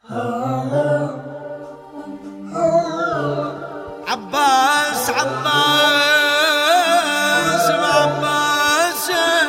عباس عباس بعباس،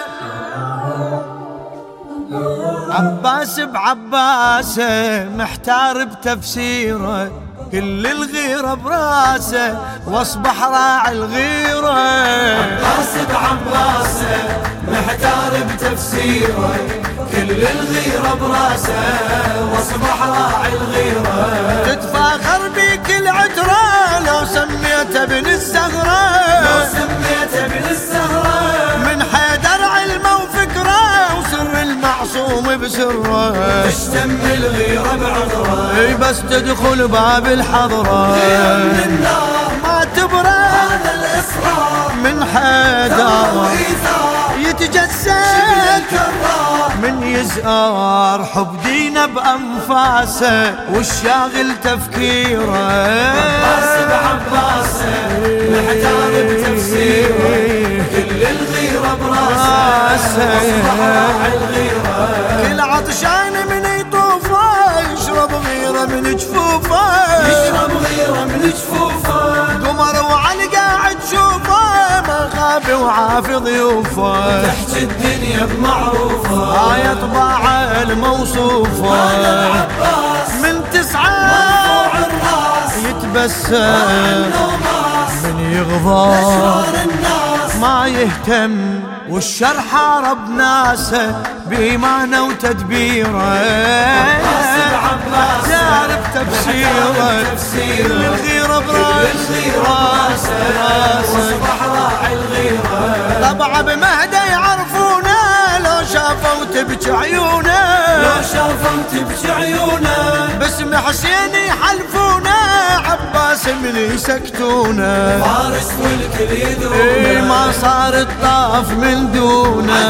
عباس بعباس محتار بتفسيره، كل الغيرة براسه واصبح راعي الغيرة. عباس بعباس محتار بتفسيره، كل الغيرة براسه واصبح راعي الغيرة. تتفاخر بيك العترة لو سميته ابن الزهرة، لو سميته ابن الزهرة، من حيدر علمه وفكره وسر المعصوم بسره. تشتم الغيرة بعذره، اي بس تدخل باب الحضرة من النار ما تبرى هذا الإصرار، من حيدر يتجسد من يزار حب دينه بأنفاسه والشاغل تفكيره. عباس بعباس محتار بتفسيره، كل الغيرة براسه واصبح راعي الغيرة. كل عطشان من يطوفه يشرب غيره من جفوفه، يشرب غيرة من جفوفه. قمر وعلى قاعد شوفه ما خاب وعافي ضيوفه. تحكي الدنيا بمعروفه، يطبع الموصوفه. عباس من تسعة مرفوع الراس، يتبسم من يغضب أشرار الناس. ما يهتم والشر حارب ناسه بإيمانه وتدبيره. عباس بعباس تعرف تفسيره، تفسيره، الغيرة الغيرة براسه واصبح راعي الغيرة. طبعا بمهده يعرفونه لو شافوا تبكي عيونه، لو شافوا تبكي عيونه. باسم حسين يحلفونه عباس من يسكتونه. فارس والكل يدرونه، ما صار الطاف من دونه.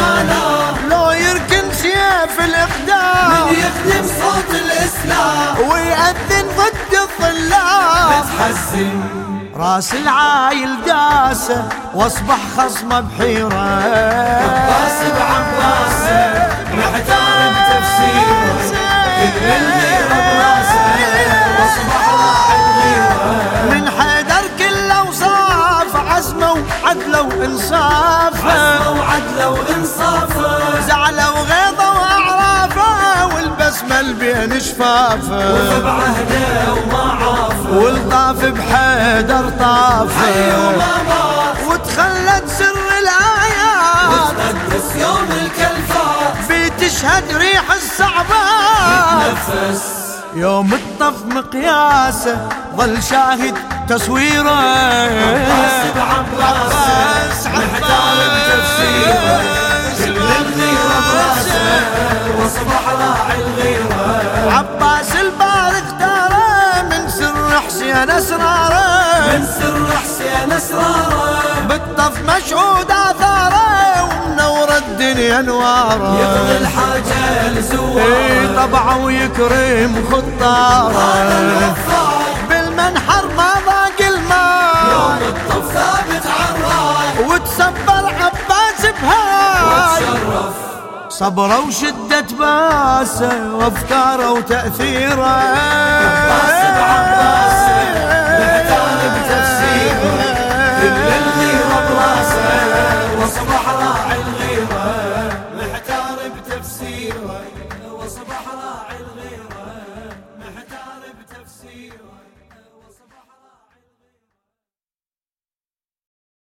لو يركن سيف الإقدام من يخدم صوت الإسلام ويأذن ضد الظلام. متحزن راس العايل داسه واصبح خصمه بحيره. عباس بعباس محتار بتفسيره، كل الغيرة براسه واصبح راعي الغيرة. من حيدر كل اوصاف عزمه وعدله وانصافه، عزمه وعدله وانصافه. زعله وغيظه واعرافه والبسمه بين شفافه. وبعهده وما عافه، والطاف بحيدر طافه وما مات. وتخلت سر الايات وتقدس يوم الكلفات، بتشهد ريح الصعبات. نفس يوم الطف مقياسه ظل شاهد تصويره. عباس بعباس محتار بتفسيره، كل الغيرة براسه واصبح راعي الغيرة. عباس البار اختاره من سر حسين اسراره، من سر حسين اسراره. بالطف مشهود اثاره ومنور الدنيا انواره. يقضي الحاجة لزواره، طبعه ويكرم خطاره. بالمنحر ما ضاق الماء يوم الطف ثابت عالراي. وتصبر عباس بهاي. وتشرف صبره وشدة باسه وافكاره وتأثيره. عباس بعباس محتار بتفسيره، كل الغيرة براسه واصبح